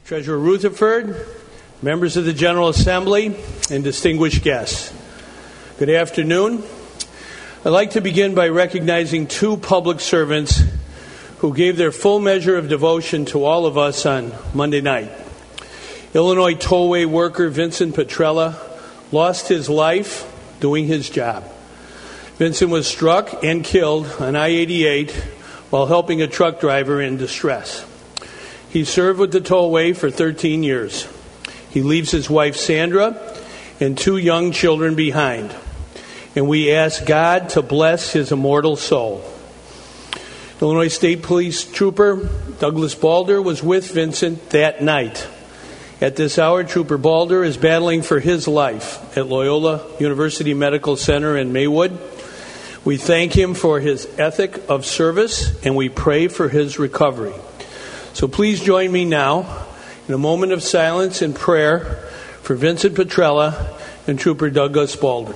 Treasurer Rutherford, members of the General Assembly, and distinguished guests. Good afternoon. I'd like to begin by recognizing two public servants who gave their full measure of devotion to all of us on Monday night. Illinois tollway worker Vincent Petrella lost his life doing his job. Vincent was struck and killed on I-88 while helping a truck driver in distress. He served with the tollway for 13 years. He leaves his wife Sandra and two young children behind. And we ask God to bless his immortal soul. Illinois State Police Trooper Douglas Balder was with Vincent that night. At this hour, Trooper Balder is battling for his life at Loyola University Medical Center in Maywood. We thank him for his ethic of service, and we pray for his recovery. So please join me now in a moment of silence and prayer for Vincent Petrella and Trooper Douglas Balder.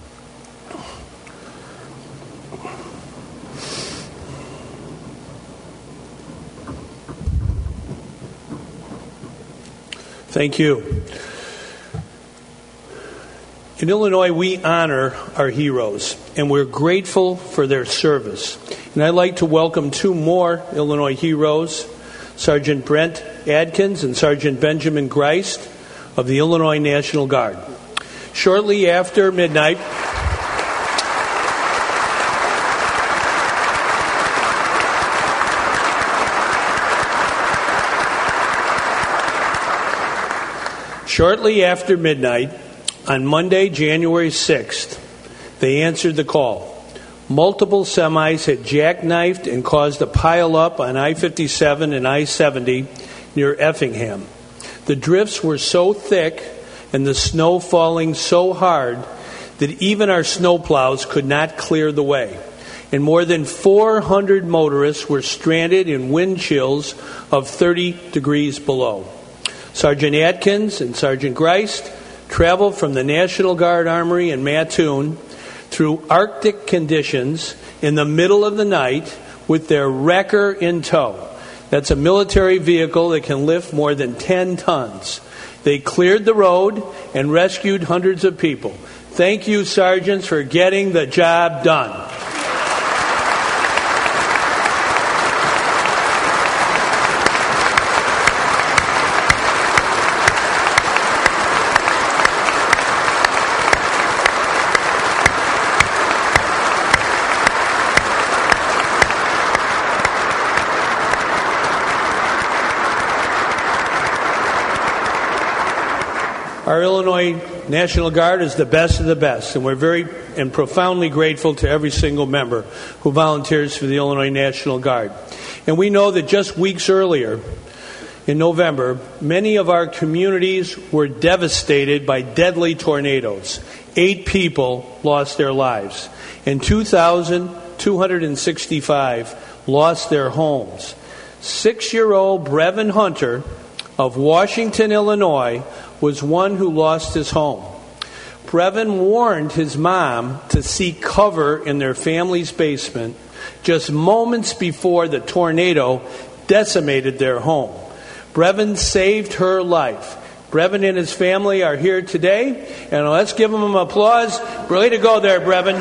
Thank you. In Illinois, we honor our heroes, and we're grateful for their service. And I'd like to welcome two more Illinois heroes, Sergeant Brent Adkins and Sergeant Benjamin Greist of the Illinois National Guard. Shortly after midnight, on Monday, January 6th, they answered the call. Multiple semis had jackknifed and caused a pileup on I-57 and I-70 near Effingham. The drifts were so thick and the snow falling so hard that even our snowplows could not clear the way. And more than 400 motorists were stranded in wind chills of 30 degrees below. Sergeant Atkins and Sergeant Greist traveled from the National Guard Armory in Mattoon through Arctic conditions in the middle of the night with their wrecker in tow. That's a military vehicle that can lift more than 10 tons. They cleared the road and rescued hundreds of people. Thank you, sergeants, for getting the job done. Our Illinois National Guard is the best of the best, and we're very and profoundly grateful to every single member who volunteers for the Illinois National Guard. And we know that just weeks earlier, in November, many of our communities were devastated by deadly tornadoes. 8 people lost their lives, and 2,265 lost their homes. 6-year-old Brevin Hunter of Washington, Illinois, was one who lost his home. Brevin warned his mom to seek cover in their family's basement just moments before the tornado decimated their home. Brevin saved her life. Brevin and his family are here today, and let's give them applause. Way to go there, Brevin.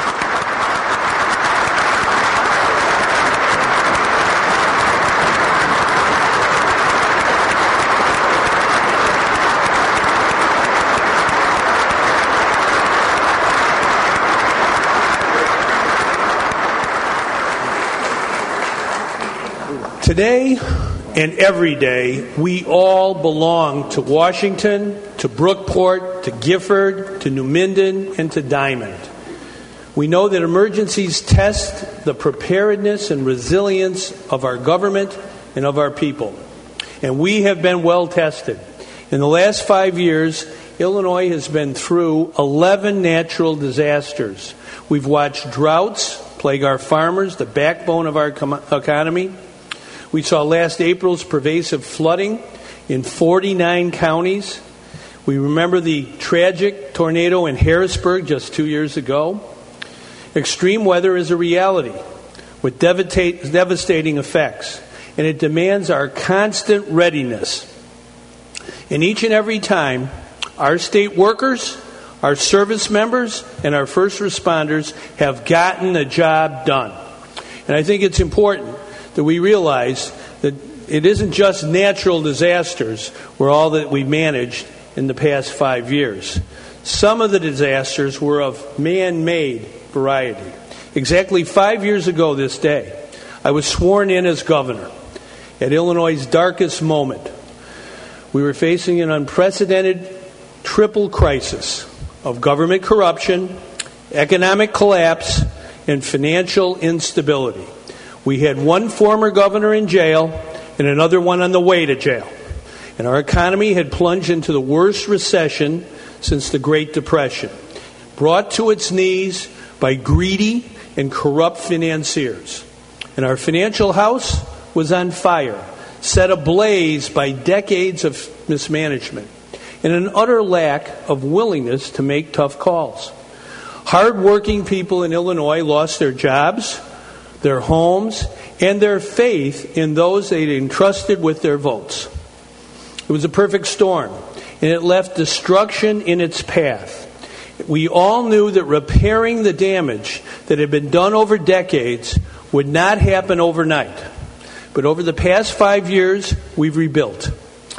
Today and every day, we all belong to Washington, to Brookport, to Gifford, to New Minden, and to Diamond. We know that emergencies test the preparedness and resilience of our government and of our people. And we have been well tested. In the last 5 years, Illinois has been through 11 natural disasters. We've watched droughts plague our farmers, the backbone of our economy. We saw last April's pervasive flooding in 49 counties. We remember the tragic tornado in Harrisburg just 2 years ago. Extreme weather is a reality with devastating effects, and it demands our constant readiness And each and every time, our state workers, our service members, and our first responders have gotten the job done. And I think it's important that we realize that it isn't just natural disasters were all that we managed in the past 5 years. Some of the disasters were of man-made variety. Exactly 5 years ago this day, I was sworn in as governor at Illinois' darkest moment. We were facing an unprecedented triple crisis of government corruption, economic collapse, and financial instability. We had one former governor in jail and another one on the way to jail. And our economy had plunged into the worst recession since the Great Depression, brought to its knees by greedy and corrupt financiers. And our financial house was on fire, set ablaze by decades of mismanagement and an utter lack of willingness to make tough calls. Hard-working people in Illinois lost their jobs, their homes, and their faith in those they'd entrusted with their votes. It was a perfect storm, and it left destruction in its path. We all knew that repairing the damage that had been done over decades would not happen overnight. But over the past 5 years, we've rebuilt,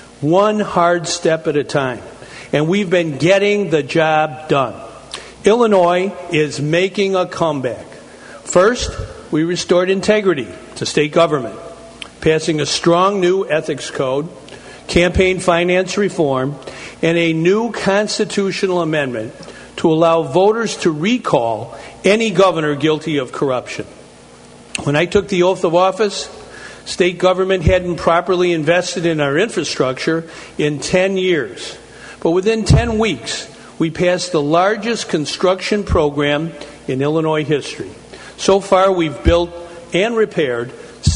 one hard step at a time, and we've been getting the job done. Illinois is making a comeback. First, we restored integrity to state government, passing a strong new ethics code, campaign finance reform, and a new constitutional amendment to allow voters to recall any governor guilty of corruption. When I took the oath of office, state government hadn't properly invested in our infrastructure in 10 years. But within 10 weeks, we passed the largest construction program in Illinois history. So far, we've built and repaired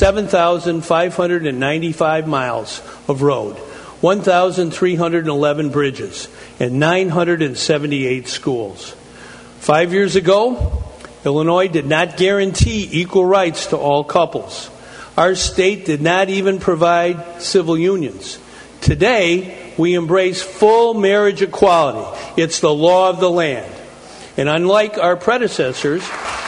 7,595 miles of road, 1,311 bridges, and 978 schools. 5 years ago, Illinois did not guarantee equal rights to all couples. Our state did not even provide civil unions. Today, we embrace full marriage equality. It's the law of the land. And unlike our predecessors,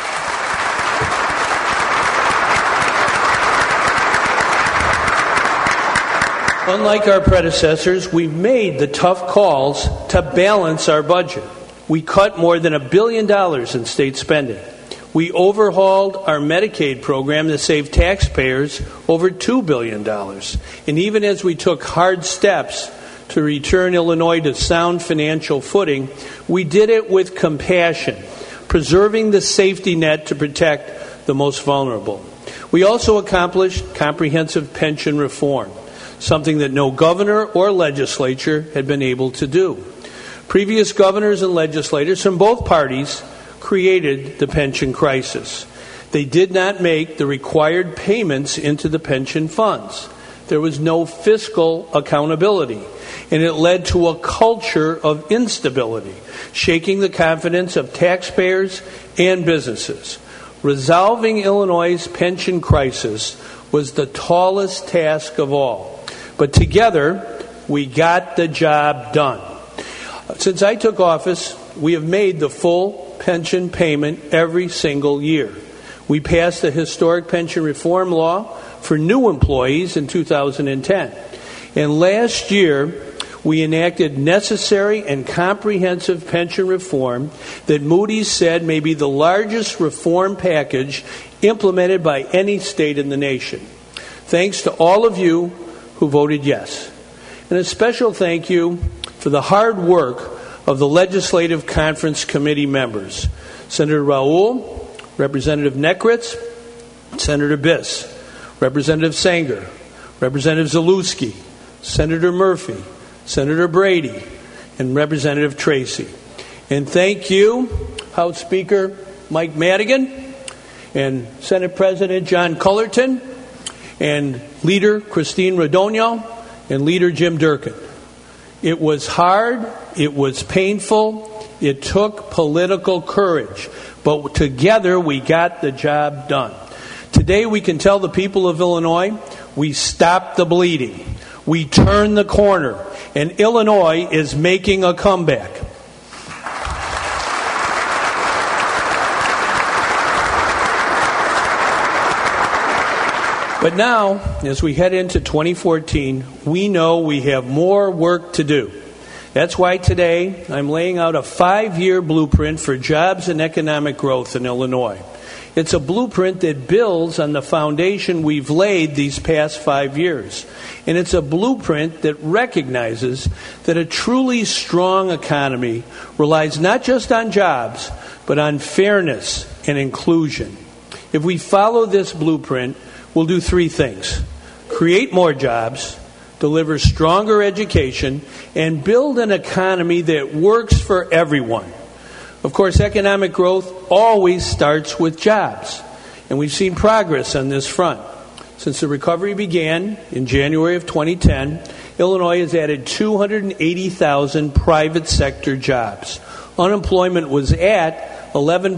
we made the tough calls to balance our budget. We cut more than $1 billion in state spending. We overhauled our Medicaid program that saved taxpayers over $2 billion. And even as we took hard steps to return Illinois to sound financial footing, we did it with compassion, preserving the safety net to protect the most vulnerable. We also accomplished comprehensive pension reform, something that no governor or legislature had been able to do. Previous governors and legislators from both parties created the pension crisis. They did not make the required payments into the pension funds. There was no fiscal accountability, and it led to a culture of instability, shaking the confidence of taxpayers and businesses. Resolving Illinois' pension crisis was the tallest task of all. But together, we got the job done. Since I took office, we have made the full pension payment every single year. We passed the historic pension reform law for new employees in 2010. And last year, we enacted necessary and comprehensive pension reform that Moody's said may be the largest reform package implemented by any state in the nation. Thanks to all of you who voted yes. And a special thank you for the hard work of the Legislative Conference Committee members, Senator Raoul, Representative Nekritz, Senator Biss, Representative Sanger, Representative Zalewski, Senator Murphy, Senator Brady, and Representative Tracy. And thank you, House Speaker Mike Madigan, and Senate President John Cullerton, and Leader Christine Radogno, and Leader Jim Durkin. It was hard, it was painful, it took political courage, but together we got the job done. Today we can tell the people of Illinois, we stopped the bleeding, we turned the corner, and Illinois is making a comeback. But now, as we head into 2014, we know we have more work to do. That's why today I'm laying out a 5-year blueprint for jobs and economic growth in Illinois. It's a blueprint that builds on the foundation we've laid these past 5 years. And it's a blueprint that recognizes that a truly strong economy relies not just on jobs, but on fairness and inclusion. If we follow this blueprint, we'll do 3 things: create more jobs, deliver stronger education, and build an economy that works for everyone. Of course, economic growth always starts with jobs, and we've seen progress on this front. Since the recovery began in January of 2010, Illinois has added 280,000 private sector jobs. Unemployment was at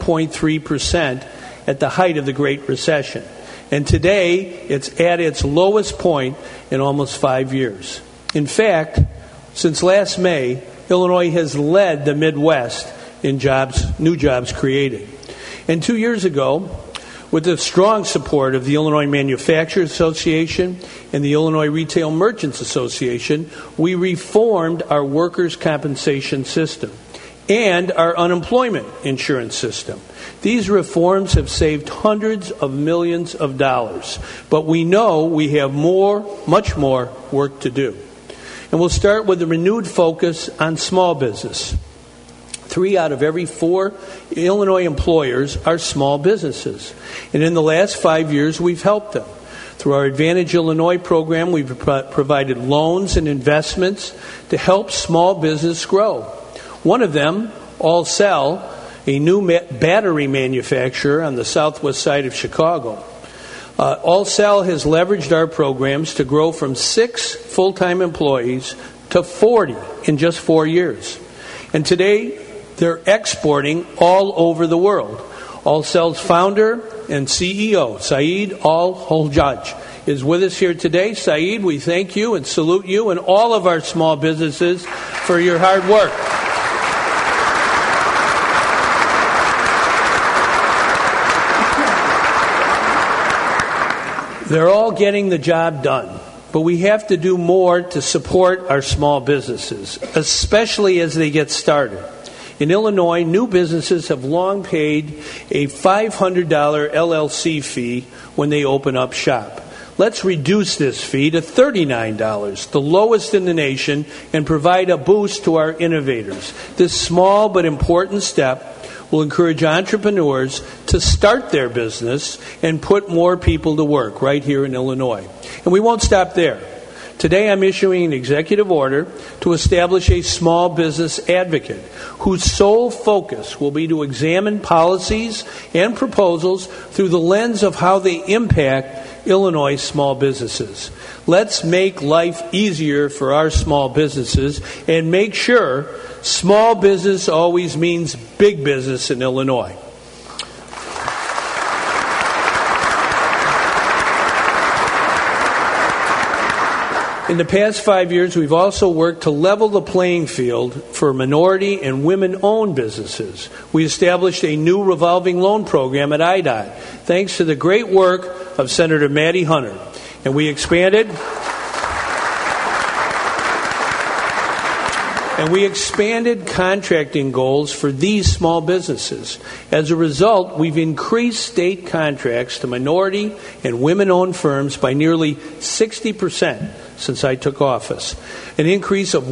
11.3% at the height of the Great Recession. And today, it's at its lowest point in almost 5 years. In fact, since last May, Illinois has led the Midwest in new jobs created. And 2 years ago, with the strong support of the Illinois Manufacturers Association and the Illinois Retail Merchants Association, we reformed our workers' compensation system and our unemployment insurance system. These reforms have saved hundreds of millions of dollars, but we know we have much more work to do. And we'll start with a renewed focus on small business. 3 out of every 4 Illinois employers are small businesses. And in the last 5 years, we've helped them. Through our Advantage Illinois program, we've provided loans and investments to help small business grow. One of them, All-Cell, a new battery manufacturer on the southwest side of Chicago. All-Cell has leveraged our programs to grow from 6 full-time employees to 40 in just 4 years. And today, they're exporting all over the world. All-Cell's founder and CEO, Saeed Al-Holjaj, is with us here today. Saeed, we thank you and salute you and all of our small businesses for your hard work. They're all getting the job done, but we have to do more to support our small businesses, especially as they get started. In Illinois, new businesses have long paid a $500 LLC fee when they open up shop. Let's reduce this fee to $39, the lowest in the nation, and provide a boost to our innovators. This small but important step will encourage entrepreneurs to start their business and put more people to work right here in Illinois. And we won't stop there. Today I'm issuing an executive order to establish a small business advocate whose sole focus will be to examine policies and proposals through the lens of how they impact Illinois small businesses. Let's make life easier for our small businesses and make sure small business always means big business in Illinois. In the past 5 years, we've also worked to level the playing field for minority and women-owned businesses. We established a new revolving loan program at IDOT, thanks to the great work of Senator Maddie Hunter. And we expanded contracting goals for these small businesses. As a result, we've increased state contracts to minority and women-owned firms by nearly 60% since I took office. An increase of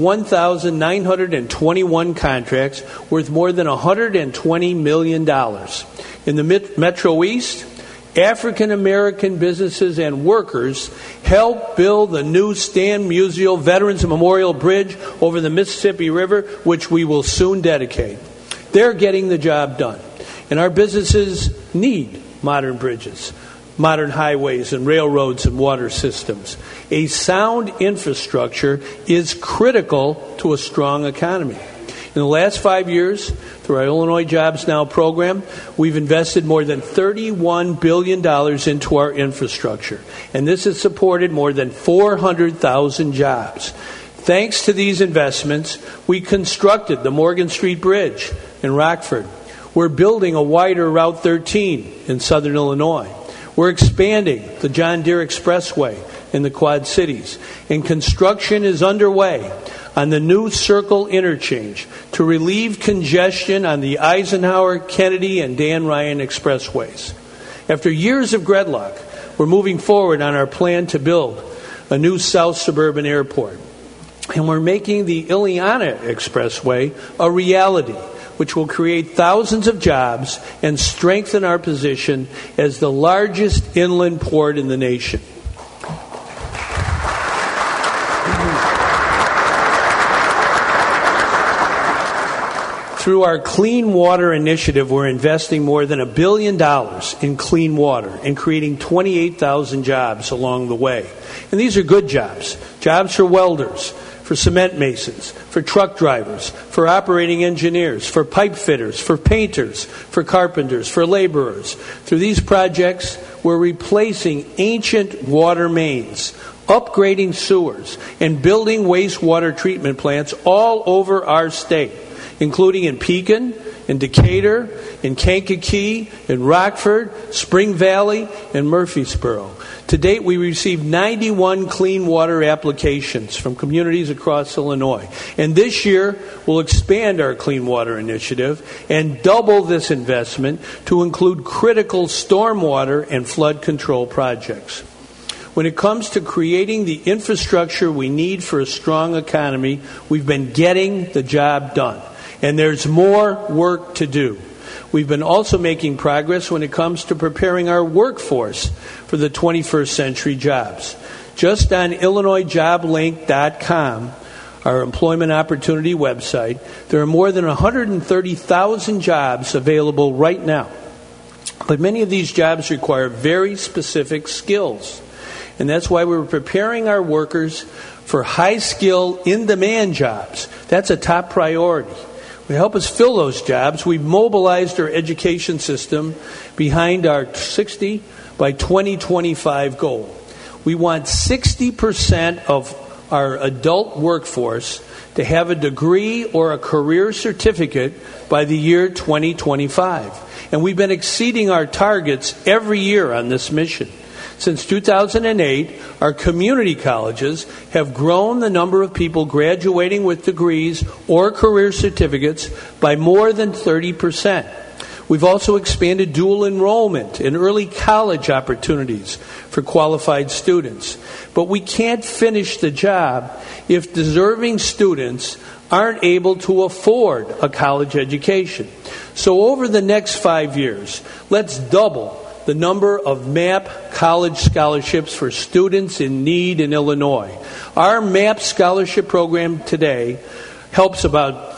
1,921 contracts worth more than $120 million. In the Metro East, African American businesses and workers helped build the new Stan Musial Veterans Memorial Bridge over the Mississippi River, which we will soon dedicate. They're getting the job done. And our businesses need modern bridges, modern highways and railroads and water systems. A sound infrastructure is critical to a strong economy. In the last 5 years, through our Illinois Jobs Now program, we've invested more than $31 billion into our infrastructure. And this has supported more than 400,000 jobs. Thanks to these investments, we constructed the Morgan Street Bridge in Rockford. We're building a wider Route 13 in southern Illinois. We're expanding the John Deere Expressway in the Quad Cities. And construction is underway on the new Circle Interchange to relieve congestion on the Eisenhower, Kennedy, and Dan Ryan Expressways. After years of gridlock, we're moving forward on our plan to build a new South Suburban Airport. And we're making the Ileana Expressway a reality, which will create thousands of jobs and strengthen our position as the largest inland port in the nation. Through our Clean Water Initiative, we're investing more than $1 billion in clean water and creating 28,000 jobs along the way. And these are good jobs. Jobs for welders, for cement masons, for truck drivers, for operating engineers, for pipe fitters, for painters, for carpenters, for laborers. Through these projects, we're replacing ancient water mains, upgrading sewers, and building wastewater treatment plants all over our state, including in Pekin, in Decatur, in Kankakee, in Rockford, Spring Valley, and Murfreesboro. To date, we received 91 clean water applications from communities across Illinois. And this year, we'll expand our Clean Water Initiative and double this investment to include critical stormwater and flood control projects. When it comes to creating the infrastructure we need for a strong economy, we've been getting the job done. And there's more work to do. We've been also making progress when it comes to preparing our workforce for the 21st century jobs. Just on IllinoisJobLink.com, our employment opportunity website, there are more than 130,000 jobs available right now. But many of these jobs require very specific skills. And that's why we're preparing our workers for high-skill, in-demand jobs. That's a top priority. To help us fill those jobs, we've mobilized our education system behind our 60 by 2025 goal. We want 60% of our adult workforce to have a degree or a career certificate by the year 2025. And we've been exceeding our targets every year on this mission. Since 2008, our community colleges have grown the number of people graduating with degrees or career certificates by more than 30%. We've also expanded dual enrollment and early college opportunities for qualified students. But we can't finish the job if deserving students aren't able to afford a college education. So over the next 5 years, let's double the number of MAP college scholarships for students in need in Illinois. Our MAP scholarship program today helps about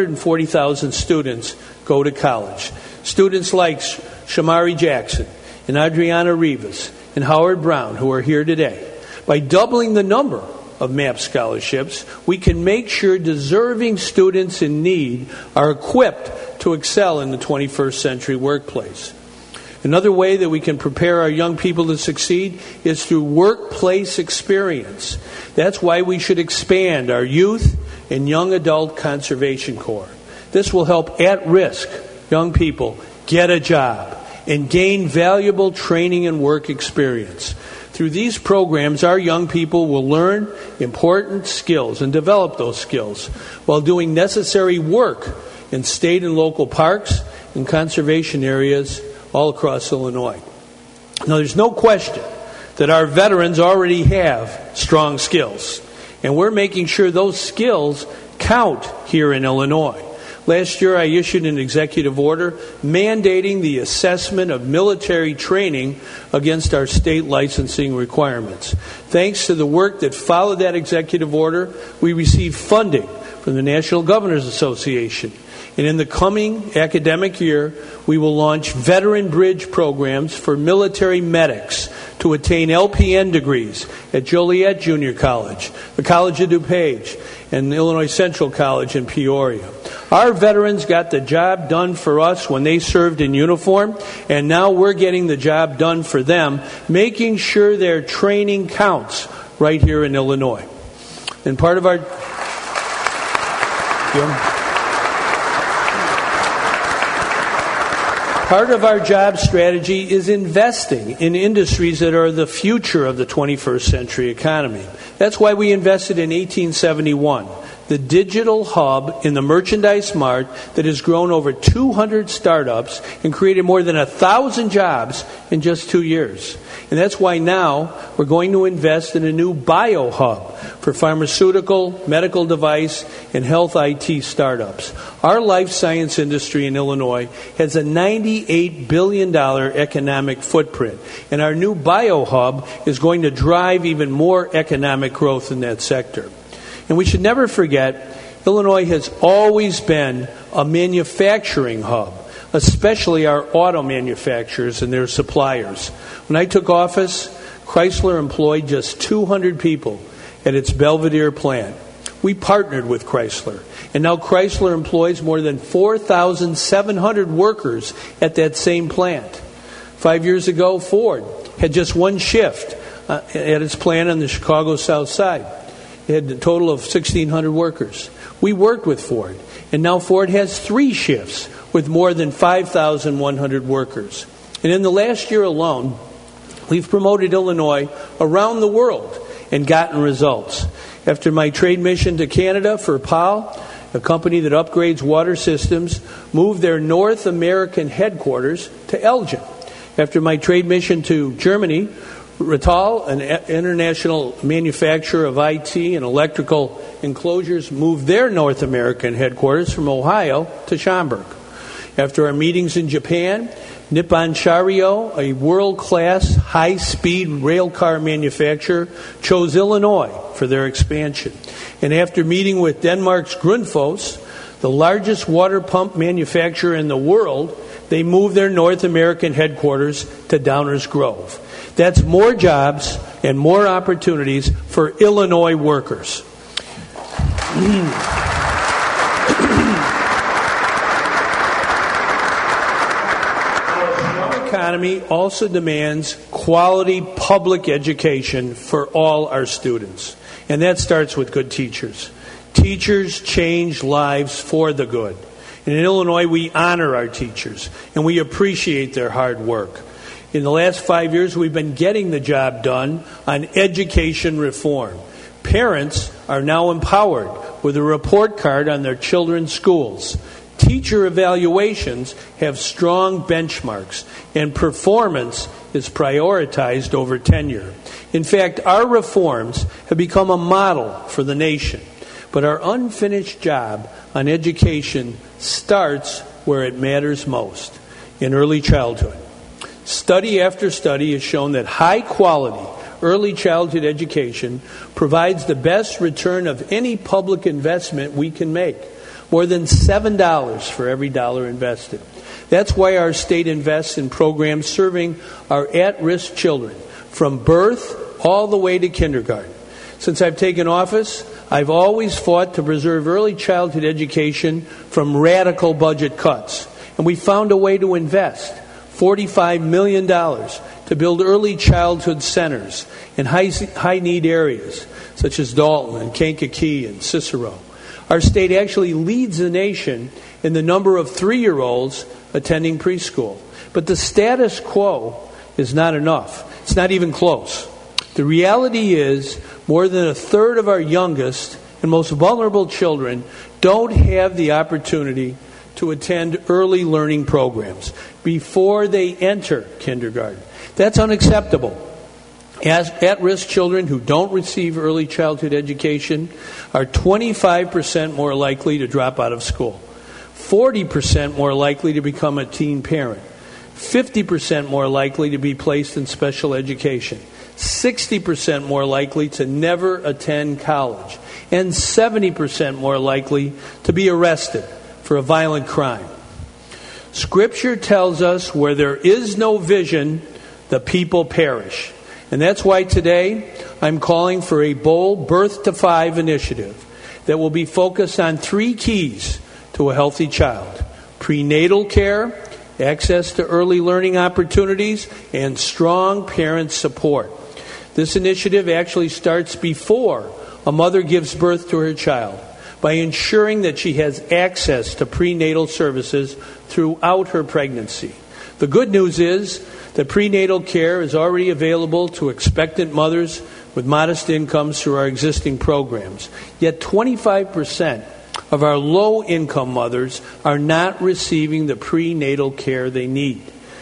140,000 students go to college. Students like Shamari Jackson and Adriana Rivas and Howard Brown, who are here today. By doubling the number of MAP scholarships, we can make sure deserving students in need are equipped to excel in the 21st century workplace. Another way that we can prepare our young people to succeed is through workplace experience. That's why we should expand our youth and young adult conservation corps. This will help at-risk young people get a job and gain valuable training and work experience. Through these programs, our young people will learn important skills and develop those skills while doing necessary work in state and local parks and conservation areas all across Illinois. Now, there's no question that our veterans already have strong skills, and we're making sure those skills count here in Illinois. Last year, I issued an executive order mandating the assessment of military training against our state licensing requirements. Thanks to the work that followed that executive order, we received funding from the National Governors Association. And in the coming academic year, we will launch veteran bridge programs for military medics to attain LPN degrees at Joliet Junior College, the College of DuPage, and Illinois Central College in Peoria. Our veterans got the job done for us when they served in uniform, and now we're getting the job done for them, making sure their training counts right here in Illinois. And part of our job strategy is investing in industries that are the future of the 21st century economy. That's why we invested in 1871, the digital hub in the Merchandise Mart that has grown over 200 startups and created more than 1,000 jobs in just 2 years. And that's why now we're going to invest in a new biohub for pharmaceutical, medical device, and health IT startups. Our life science industry in Illinois has a $98 billion economic footprint, and our new biohub is going to drive even more economic growth in that sector. And we should never forget, Illinois has always been a manufacturing hub, especially our auto manufacturers and their suppliers. When I took office, Chrysler employed just 200 people at its Belvedere plant. We partnered with Chrysler, and now Chrysler employs more than 4,700 workers at that same plant. 5 years ago, Ford had just one shift at its plant on the Chicago South Side. It had a total of 1,600 workers. We worked with Ford, and now Ford has 3 shifts with more than 5,100 workers. And in the last year alone, we've promoted Illinois around the world and gotten results. After my trade mission to Canada for PAL, a company that upgrades water systems, moved their North American headquarters to Elgin. After my trade mission to Germany, Rittal, an international manufacturer of IT and electrical enclosures, moved their North American headquarters from Ohio to Schaumburg. After our meetings in Japan, Nippon Sharyo, a world-class high-speed rail car manufacturer, chose Illinois for their expansion. And after meeting with Denmark's Grundfos, the largest water pump manufacturer in the world, they moved their North American headquarters to Downers Grove. That's more jobs and more opportunities for Illinois workers. Economy also demands quality public education for all our students. And that starts with good teachers. Teachers change lives for the good. And in Illinois, we honor our teachers, and we appreciate their hard work. In the last 5 years, we've been getting the job done on education reform. Parents are now empowered with a report card on their children's schools. Teacher evaluations have strong benchmarks, and performance is prioritized over tenure. In fact, our reforms have become a model for the nation. But our unfinished job on education starts where it matters most, in early childhood. Study after study has shown that high-quality early childhood education provides the best return of any public investment we can make. More than $7 for every dollar invested. That's why our state invests in programs serving our at-risk children from birth all the way to kindergarten. Since I've taken office, I've always fought to preserve early childhood education from radical budget cuts. And we found a way to invest $45 million to build early childhood centers in high-need areas, such as Dalton and Kankakee and Cicero. Our state actually leads the nation in the number of 3-year-olds attending preschool. But the status quo is not enough. It's not even close. The reality is more than a third of our youngest and most vulnerable children don't have the opportunity to attend early learning programs before they enter kindergarten. That's unacceptable. As at-risk children who don't receive early childhood education are 25% more likely to drop out of school, 40% more likely to become a teen parent, 50% more likely to be placed in special education, 60% more likely to never attend college, and 70% more likely to be arrested for a violent crime. Scripture tells us where there is no vision, the people perish. And that's why today I'm calling for a bold Birth to 5 initiative that will be focused on 3 keys to a healthy child: prenatal care, access to early learning opportunities, and strong parent support. This initiative actually starts before a mother gives birth to her child by ensuring that she has access to prenatal services throughout her pregnancy. The good news is that prenatal care is already available to expectant mothers with modest incomes through our existing programs. Yet 25% of our low-income mothers are not receiving the prenatal care they need.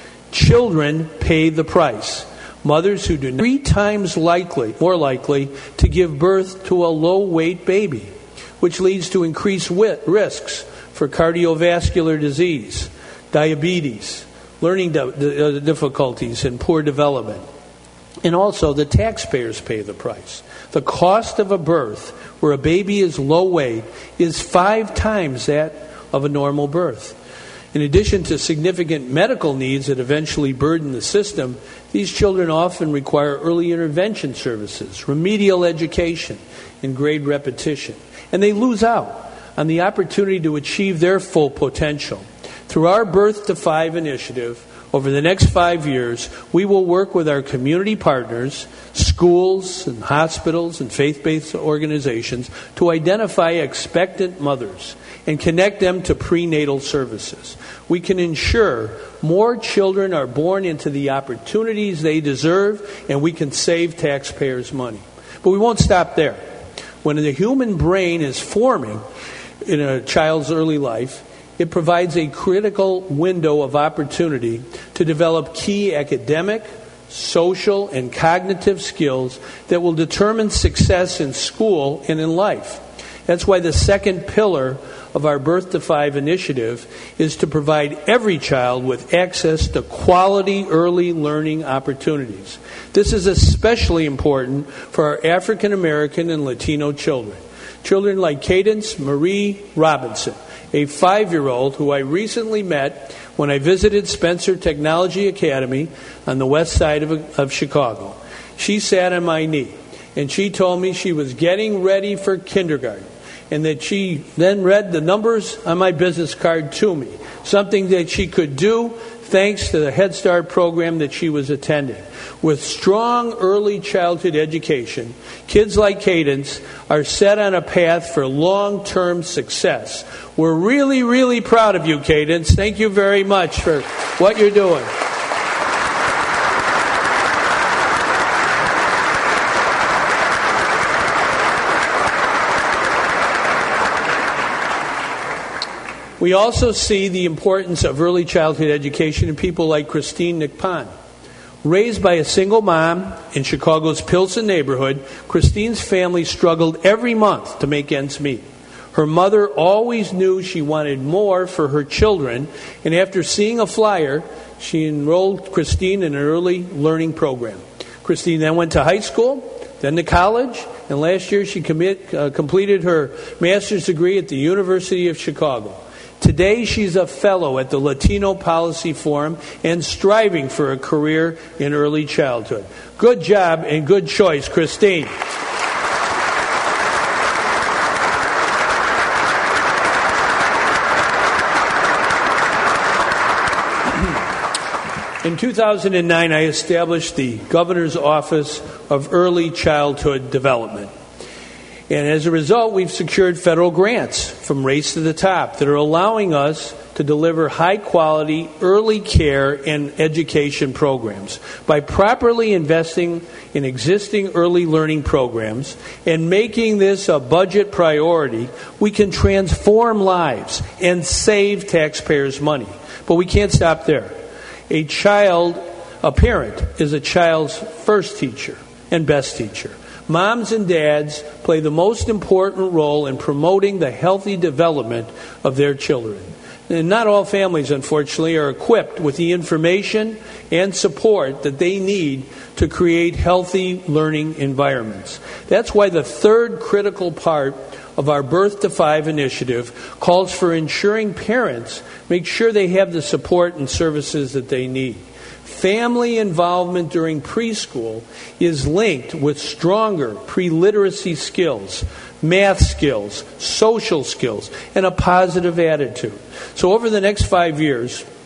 Children pay the price. Mothers who do not 3 times more likely to give birth to a low-weight baby, which leads to increased risks for cardiovascular disease, diabetes, learning difficulties, and poor development. And also, the taxpayers pay the price. The cost of a birth where a baby is low weight is 5 times that of a normal birth. In addition to significant medical needs that eventually burden the system, these children often require early intervention services, remedial education, and grade repetition. And they lose out on the opportunity to achieve their full potential. Through our Birth to 5 initiative, over the next 5 years, we will work with our community partners, schools and hospitals and faith-based organizations to identify expectant mothers and connect them to prenatal services. We can ensure more children are born into the opportunities they deserve, and we can save taxpayers money. But we won't stop there. When the human brain is forming in a child's early life, it provides a critical window of opportunity to develop key academic, social, and cognitive skills that will determine success in school and in life. That's why the second pillar of our Birth to 5 initiative is to provide every child with access to quality early learning opportunities. This is especially important for our African American and Latino children. Children like Cadence Marie Robinson, a 5-year-old who I recently met when I visited Spencer Technology Academy on the west side of Chicago. She sat on my knee, and she told me she was getting ready for kindergarten, and that she then read the numbers on my business card to me, something that she could do thanks to the Head Start program that she was attending. With strong early childhood education, kids like Cadence are set on a path for long-term success. We're really, really proud of you, Cadence. Thank you very much for what you're doing. We also see the importance of early childhood education in people like Christine Nickpon. Raised by a single mom in Chicago's Pilsen neighborhood, Christine's family struggled every month to make ends meet. Her mother always knew she wanted more for her children, and after seeing a flyer, she enrolled Christine in an early learning program. Christine then went to high school, then to college, and last year she completed her master's degree at the University of Chicago. Today, she's a fellow at the Latino Policy Forum and striving for a career in early childhood. Good job and good choice, Christine. In 2009, I established the Governor's Office of Early Childhood Development. And as a result, we've secured federal grants from Race to the Top that are allowing us to deliver high-quality early care and education programs. By properly investing in existing early learning programs and making this a budget priority, we can transform lives and save taxpayers money. But we can't stop there. A parent is a child's first teacher and best teacher. Moms and dads play the most important role in promoting the healthy development of their children. And not all families, unfortunately, are equipped with the information and support that they need to create healthy learning environments. That's why the third critical part of our Birth to 5 initiative calls for ensuring parents make sure they have the support and services that they need. Family involvement during preschool is linked with stronger pre-literacy skills, math skills, social skills, and a positive attitude. So over the next 5 years,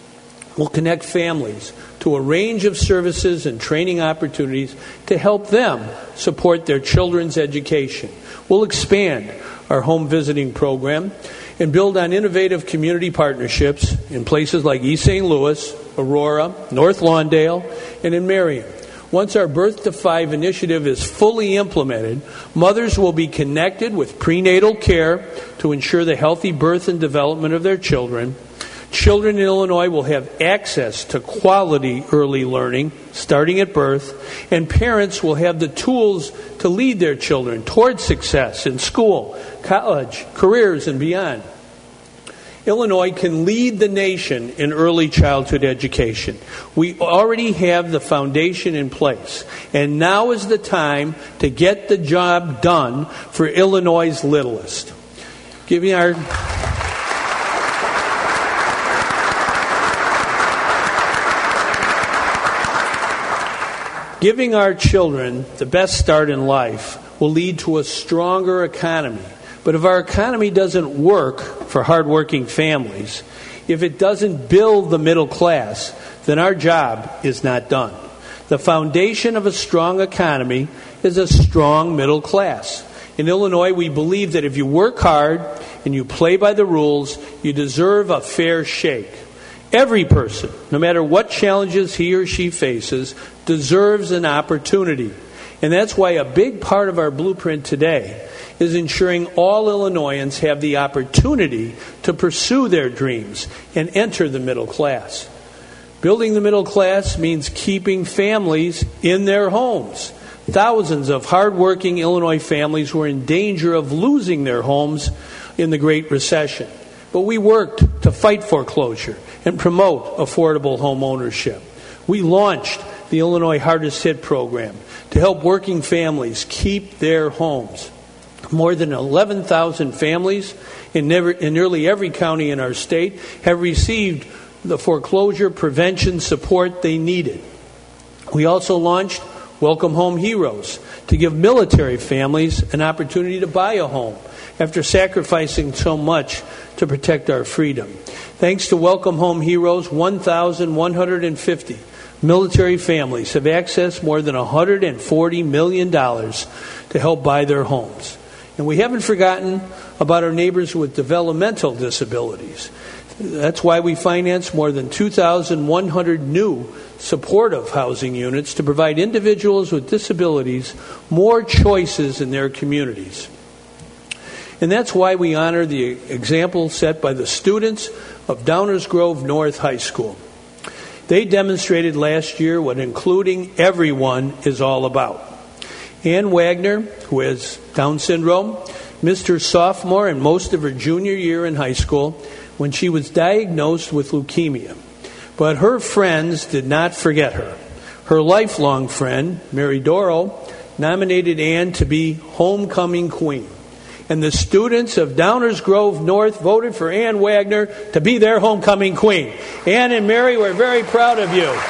will connect families to a range of services and training opportunities to help them support their children's education. We'll expand our home visiting program and build on innovative community partnerships in places like East St. Louis, Aurora, North Lawndale, and in Marion. Once our Birth to 5 initiative is fully implemented, mothers will be connected with prenatal care to ensure the healthy birth and development of their children. Children in Illinois will have access to quality early learning starting at birth, and parents will have the tools to lead their children towards success in school, college, careers, and beyond. Illinois can lead the nation in early childhood education. We already have the foundation in place, and now is the time to get the job done for Illinois' littlest. Giving our children the best start in life will lead to a stronger economy. But if our economy doesn't work for hardworking families, if it doesn't build the middle class, then our job is not done. The foundation of a strong economy is a strong middle class. In Illinois, we believe that if you work hard and you play by the rules, you deserve a fair shake. Every person, no matter what challenges he or she faces, deserves an opportunity. And that's why a big part of our blueprint today is ensuring all Illinoisans have the opportunity to pursue their dreams and enter the middle class. Building the middle class means keeping families in their homes. Thousands of hardworking Illinois families were in danger of losing their homes in the Great Recession. But we worked to fight foreclosure and promote affordable home ownership. We launched the Illinois Hardest Hit program to help working families keep their homes. More than 11,000 families in nearly every county in our state have received the foreclosure prevention support they needed. We also launched Welcome Home Heroes to give military families an opportunity to buy a home after sacrificing so much to protect our freedom. Thanks to Welcome Home Heroes, 1,150 military families have accessed more than $140 million to help buy their homes. And we haven't forgotten about our neighbors with developmental disabilities. That's why we financed more than 2,100 new supportive housing units to provide individuals with disabilities more choices in their communities. And that's why we honor the example set by the students of Downers Grove North High School. They demonstrated last year what including everyone is all about. Ann Wagner, who has Down syndrome, missed her sophomore and most of her junior year in high school when she was diagnosed with leukemia. But her friends did not forget her. Her lifelong friend, Mary Doro, nominated Ann to be homecoming queen. And the students of Downers Grove North voted for Ann Wagner to be their homecoming queen. Ann and Mary, we're very proud of you.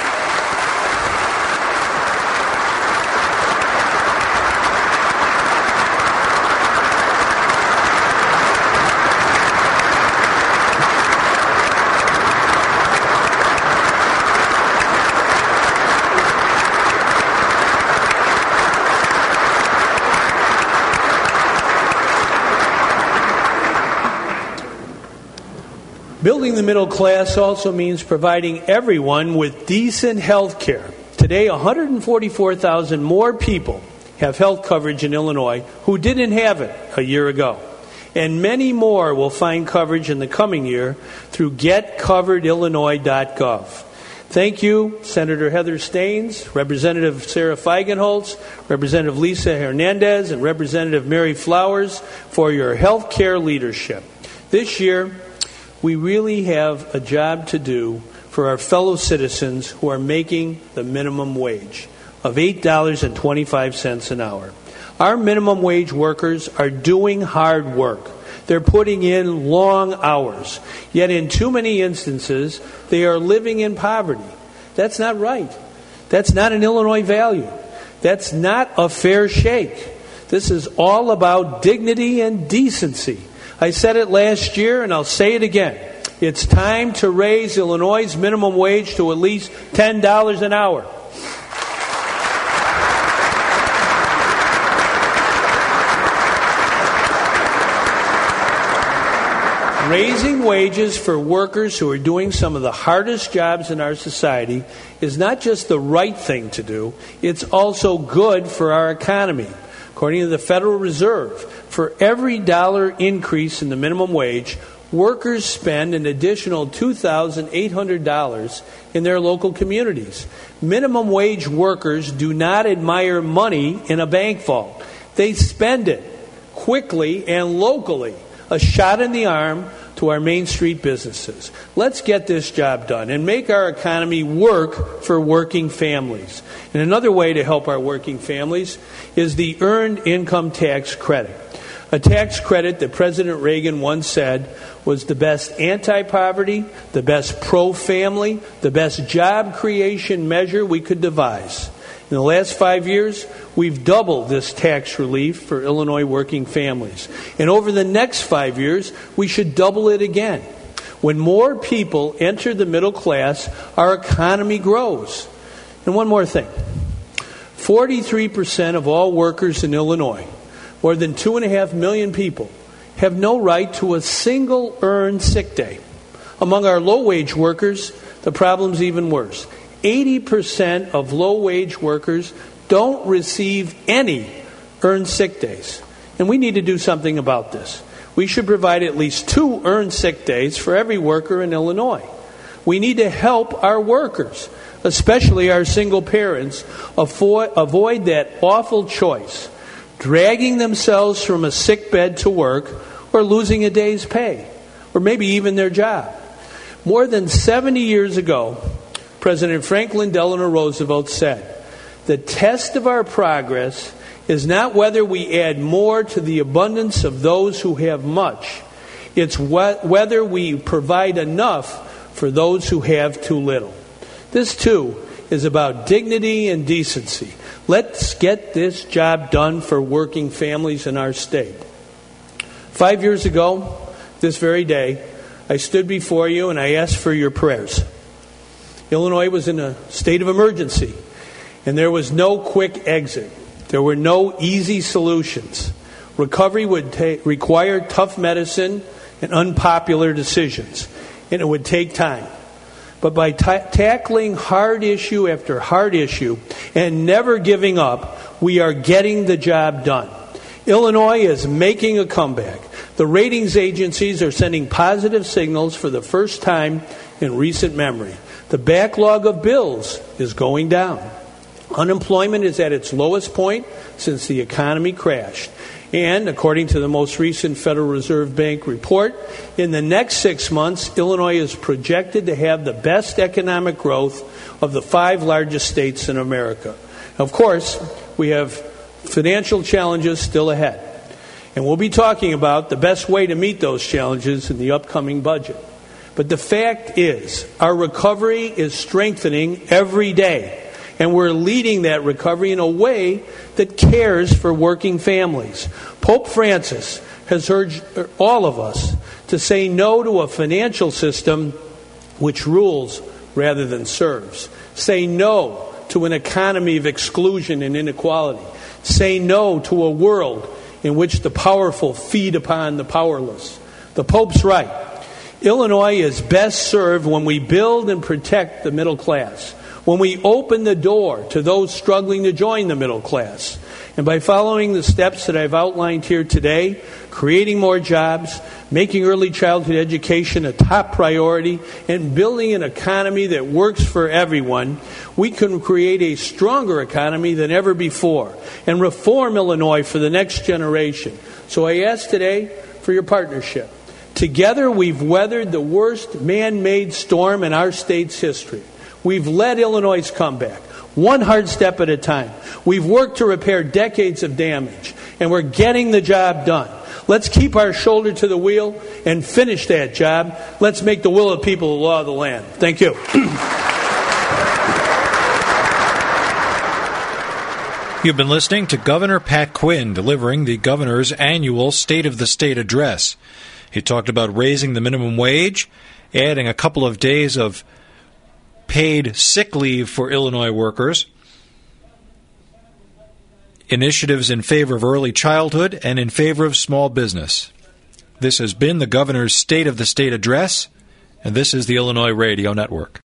Building the middle class also means providing everyone with decent health care. Today, 144,000 more people have health coverage in Illinois who didn't have it a year ago. And many more will find coverage in the coming year through getcoveredillinois.gov. Thank you, Senator Heather Staines, Representative Sarah Feigenholz, Representative Lisa Hernandez, and Representative Mary Flowers for your health care leadership. This year, we really have a job to do for our fellow citizens who are making the minimum wage of $8.25 an hour. Our minimum wage workers are doing hard work. They're putting in long hours. Yet in too many instances, they are living in poverty. That's not right. That's not an Illinois value. That's not a fair shake. This is all about dignity and decency. I said it last year, and I'll say it again. It's time to raise Illinois' minimum wage to at least $10 an hour. Raising wages for workers who are doing some of the hardest jobs in our society is not just the right thing to do, it's also good for our economy. According to the Federal Reserve, for every dollar increase in the minimum wage, workers spend an additional $2,800 in their local communities. Minimum wage workers do not admire money in a bank vault. They spend it quickly and locally, a shot in the arm to our Main Street businesses. Let's get this job done and make our economy work for working families. And another way to help our working families is the Earned Income Tax Credit, a tax credit that President Reagan once said was the best anti-poverty, the best pro-family, the best job creation measure we could devise. In the last 5 years, we've doubled this tax relief for Illinois working families. And over the next 5 years, we should double it again. When more people enter the middle class, our economy grows. And one more thing. 43% of all workers in Illinois, more than 2.5 million people, have no right to a single earned sick day. Among our low-wage workers, the problem's even worse. 80% of low-wage workers don't receive any earned sick days. And we need to do something about this. We should provide at least 2 earned sick days for every worker in Illinois. We need to help our workers, especially our single parents, avoid that awful choice, dragging themselves from a sick bed to work or losing a day's pay, or maybe even their job. More than 70 years ago, President Franklin Delano Roosevelt said, "The test of our progress is not whether we add more to the abundance of those who have much. It's whether we provide enough for those who have too little." This, too, is about dignity and decency. Let's get this job done for working families in our state. 5 years ago, this very day, I stood before you and I asked for your prayers. Illinois was in a state of emergency, and there was no quick exit. There were no easy solutions. Recovery would require tough medicine and unpopular decisions, and it would take time. But by tackling hard issue after hard issue and never giving up, we are getting the job done. Illinois is making a comeback. The ratings agencies are sending positive signals for the first time in recent memory. The backlog of bills is going down. Unemployment is at its lowest point since the economy crashed. And according to the most recent Federal Reserve Bank report, in the next 6 months, Illinois is projected to have the best economic growth of the 5 largest states in America. Of course, we have financial challenges still ahead. And we'll be talking about the best way to meet those challenges in the upcoming budget. But the fact is, our recovery is strengthening every day. And we're leading that recovery in a way that cares for working families. Pope Francis has urged all of us to say no to a financial system which rules rather than serves. Say no to an economy of exclusion and inequality. Say no to a world in which the powerful feed upon the powerless. The Pope's right. Illinois is best served when we build and protect the middle class, when we open the door to those struggling to join the middle class. And by following the steps that I've outlined here today, creating more jobs, making early childhood education a top priority, and building an economy that works for everyone, we can create a stronger economy than ever before and reform Illinois for the next generation. So I ask today for your partnership. Together, we've weathered the worst man-made storm in our state's history. We've led Illinois' comeback, one hard step at a time. We've worked to repair decades of damage, and we're getting the job done. Let's keep our shoulder to the wheel and finish that job. Let's make the will of the people the law of the land. Thank you. You've been listening to Governor Pat Quinn delivering the governor's annual State of the State address. He talked about raising the minimum wage adding a couple of days of paid sick leave for Illinois workers, initiatives in favor of early childhood, and in favor of small business. This has been the Governor's State of the State Address, and this is the Illinois Radio Network.